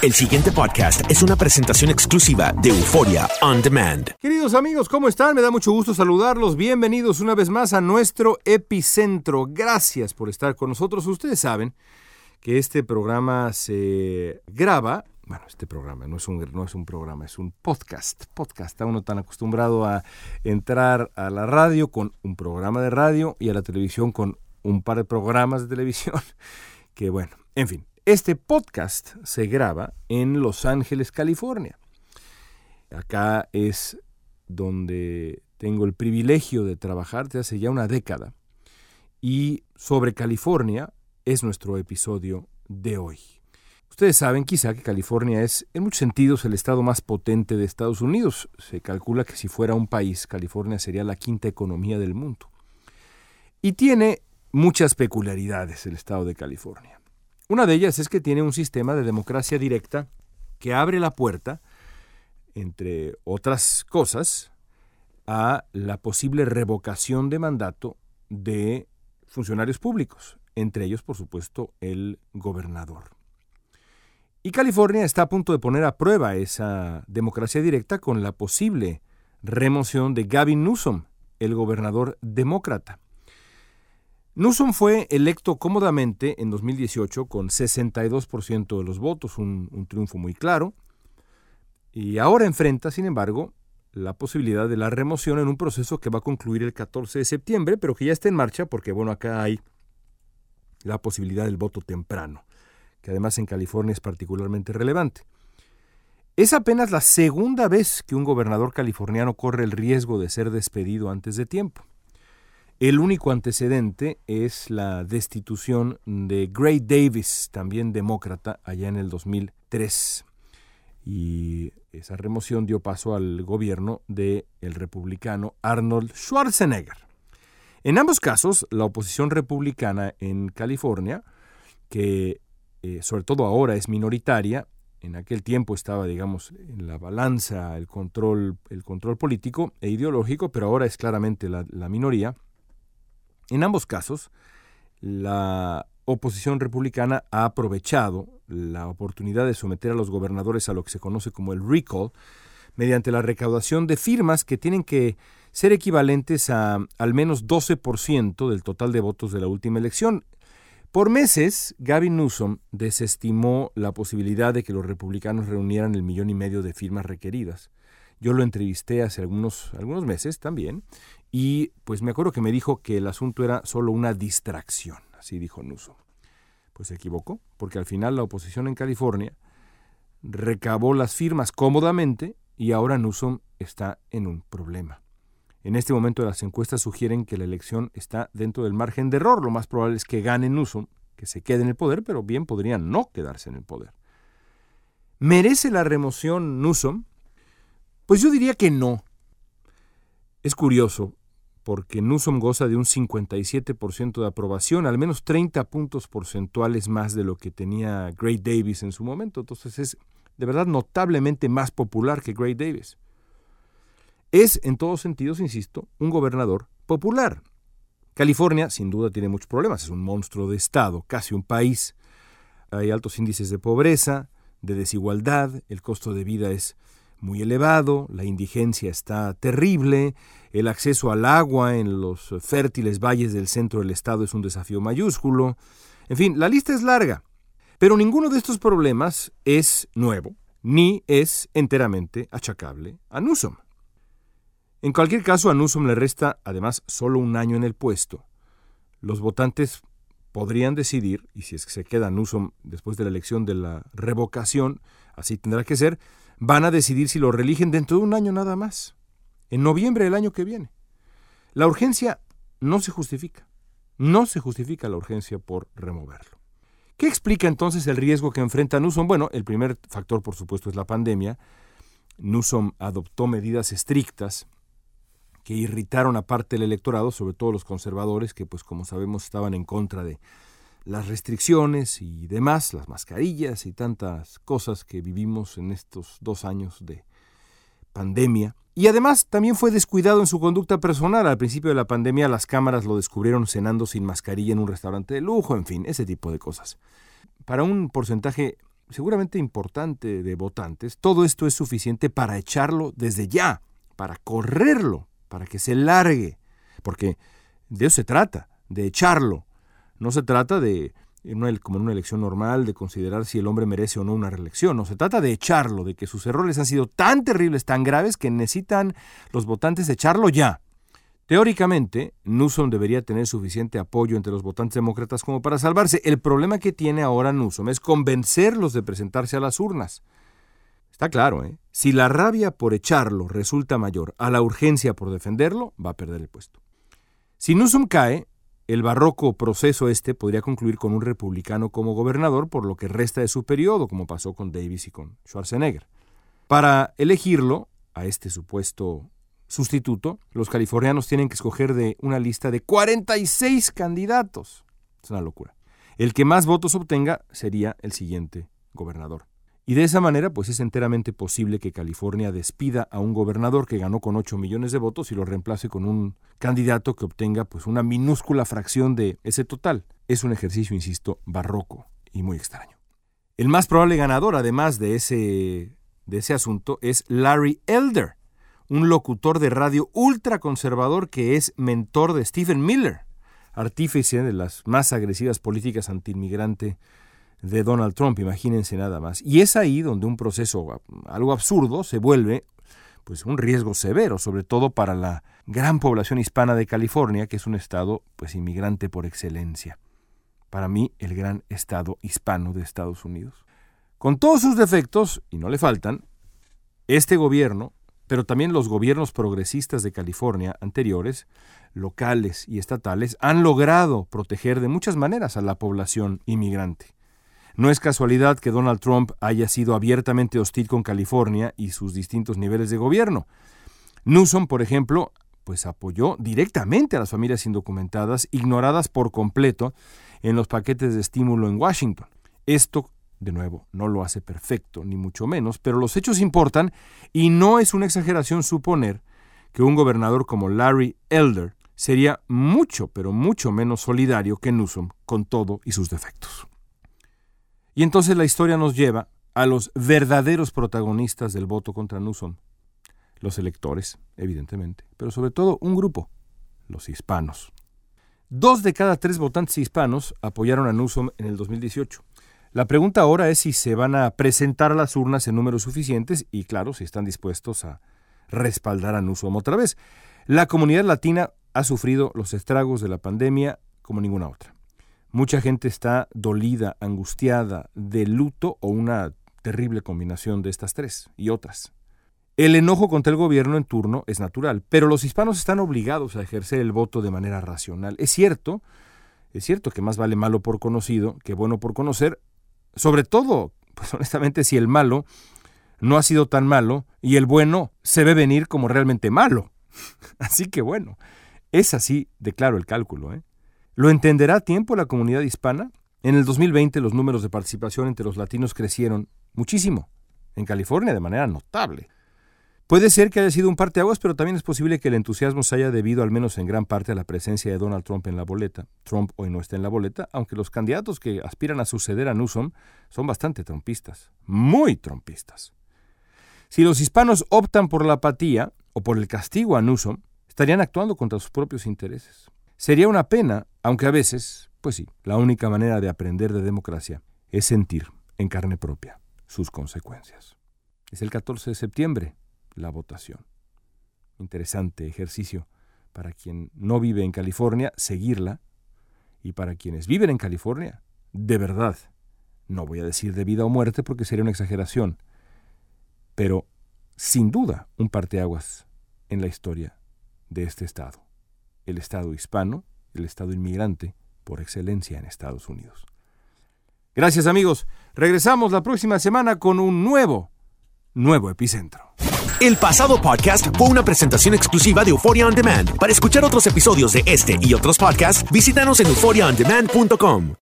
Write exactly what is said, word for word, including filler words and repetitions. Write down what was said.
El siguiente podcast es una presentación exclusiva de Euforia On Demand. Queridos amigos, ¿cómo están? Me da mucho gusto saludarlos. Bienvenidos una vez más a nuestro epicentro. Gracias por estar con nosotros. Ustedes saben que este programa se graba. Bueno, este programa no es un, no es un programa, es un podcast. Podcast. Está uno tan acostumbrado a entrar a la radio con un programa de radio y a la televisión con un par de programas de televisión. Que bueno, en fin. Este podcast se graba en Los Ángeles, California. Acá es donde tengo el privilegio de trabajar desde hace ya una década. Y sobre California es nuestro episodio de hoy. Ustedes saben quizá que California es en muchos sentidos el estado más potente de Estados Unidos. Se calcula que si fuera un país, California sería la quinta economía del mundo. Y tiene muchas peculiaridades el estado de California. Una de ellas es que tiene un sistema de democracia directa que abre la puerta, entre otras cosas, a la posible revocación de mandato de funcionarios públicos, entre ellos, por supuesto, el gobernador. Y California está a punto de poner a prueba esa democracia directa con la posible remoción de Gavin Newsom, el gobernador demócrata. Newsom fue electo cómodamente en dos mil dieciocho con sesenta y dos por ciento de los votos, un, un triunfo muy claro, y ahora enfrenta, sin embargo, la posibilidad de la remoción en un proceso que va a concluir el catorce de septiembre, pero que ya está en marcha porque, bueno, acá hay la posibilidad del voto temprano, que además en California es particularmente relevante. Es apenas la segunda vez que un gobernador californiano corre el riesgo de ser despedido antes de tiempo. El único antecedente es la destitución de Gray Davis, también demócrata, allá en el dos mil tres. Y esa remoción dio paso al gobierno del republicano Arnold Schwarzenegger. En ambos casos, la oposición republicana en California, que eh, sobre todo ahora es minoritaria, en aquel tiempo estaba, digamos, en la balanza el control, el control político e ideológico, pero ahora es claramente la, la minoría. En ambos casos, la oposición republicana ha aprovechado la oportunidad de someter a los gobernadores a lo que se conoce como el recall, mediante la recaudación de firmas que tienen que ser equivalentes a al menos doce por ciento del total de votos de la última elección. Por meses, Gavin Newsom desestimó la posibilidad de que los republicanos reunieran el millón y medio de firmas requeridas. Yo lo entrevisté hace algunos, algunos meses también, y pues me acuerdo que me dijo que el asunto era solo una distracción, así dijo Newsom. Pues se equivocó, porque al final la oposición en California recabó las firmas cómodamente y ahora Newsom está en un problema. En este momento las encuestas sugieren que la elección está dentro del margen de error. Lo más probable es que gane Newsom, que se quede en el poder, pero bien podría no quedarse en el poder. ¿Merece la remoción Newsom? Pues yo diría que no. Es curioso, porque Newsom goza de un cincuenta y siete por ciento de aprobación, al menos treinta puntos porcentuales más de lo que tenía Gray Davis en su momento. Entonces es de verdad notablemente más popular que Gray Davis. Es, en todos sentidos, insisto, un gobernador popular. California, sin duda, tiene muchos problemas. Es un monstruo de estado, casi un país. Hay altos índices de pobreza, de desigualdad, el costo de vida es muy elevado, la indigencia está terrible, el acceso al agua en los fértiles valles del centro del estado es un desafío mayúsculo. En fin, la lista es larga, pero ninguno de estos problemas es nuevo, ni es enteramente achacable a Newsom. En cualquier caso, a Newsom le resta, además, solo un año en el puesto. Los votantes podrían decidir, y si es que se queda Newsom después de la elección de la revocación, así tendrá que ser, van a decidir si lo reeligen dentro de un año nada más, en noviembre del año que viene. La urgencia no se justifica, no se justifica la urgencia por removerlo. ¿Qué explica entonces el riesgo que enfrenta Newsom? Bueno, el primer factor, por supuesto, es la pandemia. Newsom adoptó medidas estrictas que irritaron a parte del electorado, sobre todo los conservadores, que pues como sabemos estaban en contra de las restricciones y demás, las mascarillas y tantas cosas que vivimos en estos dos años de pandemia. Y además también fue descuidado en su conducta personal. Al principio de la pandemia las cámaras lo descubrieron cenando sin mascarilla en un restaurante de lujo, en fin, ese tipo de cosas. Para un porcentaje seguramente importante de votantes, todo esto es suficiente para echarlo desde ya, para correrlo, para que se largue, porque de eso se trata, de echarlo. No se trata de, una, como en una elección normal, de considerar si el hombre merece o no una reelección. No, se trata de echarlo, de que sus errores han sido tan terribles, tan graves, que necesitan los votantes echarlo ya. Teóricamente, Newsom debería tener suficiente apoyo entre los votantes demócratas como para salvarse. El problema que tiene ahora Newsom es convencerlos de presentarse a las urnas. Está claro, ¿eh? Si la rabia por echarlo resulta mayor a la urgencia por defenderlo, va a perder el puesto. Si Newsom cae, el barroco proceso este podría concluir con un republicano como gobernador por lo que resta de su periodo, como pasó con Davis y con Schwarzenegger. Para elegirlo, a este supuesto sustituto, los californianos tienen que escoger de una lista de cuarenta y seis candidatos. Es una locura. El que más votos obtenga sería el siguiente gobernador. Y de esa manera, pues es enteramente posible que California despida a un gobernador que ganó con ocho millones de votos y lo reemplace con un candidato que obtenga pues una minúscula fracción de ese total. Es un ejercicio, insisto, barroco y muy extraño. El más probable ganador, además de ese, de ese asunto, es Larry Elder, un locutor de radio ultraconservador que es mentor de Stephen Miller, artífice de las más agresivas políticas antiinmigrante de Donald Trump, imagínense nada más. Y es ahí donde un proceso algo absurdo se vuelve pues un riesgo severo, sobre todo para la gran población hispana de California, que es un estado pues inmigrante por excelencia. Para mí, el gran estado hispano de Estados Unidos. Con todos sus defectos, y no le faltan, este gobierno, pero también los gobiernos progresistas de California anteriores, locales y estatales, han logrado proteger de muchas maneras a la población inmigrante. No es casualidad que Donald Trump haya sido abiertamente hostil con California y sus distintos niveles de gobierno. Newsom, por ejemplo, pues apoyó directamente a las familias indocumentadas, ignoradas por completo en los paquetes de estímulo en Washington. Esto, de nuevo, no lo hace perfecto, ni mucho menos, pero los hechos importan y no es una exageración suponer que un gobernador como Larry Elder sería mucho, pero mucho menos solidario que Newsom con todo y sus defectos. Y entonces la historia nos lleva a los verdaderos protagonistas del voto contra Newsom. Los electores, evidentemente, pero sobre todo un grupo, los hispanos. Dos de cada tres votantes hispanos apoyaron a Newsom en el dos mil dieciocho. La pregunta ahora es si se van a presentar a las urnas en números suficientes y, claro, si están dispuestos a respaldar a Newsom otra vez. La comunidad latina ha sufrido los estragos de la pandemia como ninguna otra. Mucha gente está dolida, angustiada, de luto o una terrible combinación de estas tres y otras. El enojo contra el gobierno en turno es natural, pero los hispanos están obligados a ejercer el voto de manera racional. Es cierto, es cierto que más vale malo por conocido que bueno por conocer, sobre todo, pues honestamente, si el malo no ha sido tan malo y el bueno se ve venir como realmente malo. Así que bueno, es así de claro el cálculo, ¿eh? ¿Lo entenderá a tiempo la comunidad hispana? En el dos mil veinte los números de participación entre los latinos crecieron muchísimo, en California de manera notable. Puede ser que haya sido un parteaguas, pero también es posible que el entusiasmo se haya debido al menos en gran parte a la presencia de Donald Trump en la boleta. Trump hoy no está en la boleta, aunque los candidatos que aspiran a suceder a Newsom son bastante trumpistas, muy trumpistas. Si los hispanos optan por la apatía o por el castigo a Newsom, estarían actuando contra sus propios intereses. Sería una pena, aunque a veces, pues sí, la única manera de aprender de democracia es sentir en carne propia sus consecuencias. Es el catorce de septiembre, la votación. Interesante ejercicio para quien no vive en California, seguirla, y para quienes viven en California, de verdad, no voy a decir de vida o muerte porque sería una exageración, pero sin duda un parteaguas en la historia de este estado. El estado hispano, el estado inmigrante por excelencia en Estados Unidos. Gracias, amigos. Regresamos la próxima semana con un nuevo, nuevo Epicentro. El pasado podcast fue una presentación exclusiva de Euphoria On Demand. Para escuchar otros episodios de este y otros podcasts, visítanos en euphoria on demand punto com.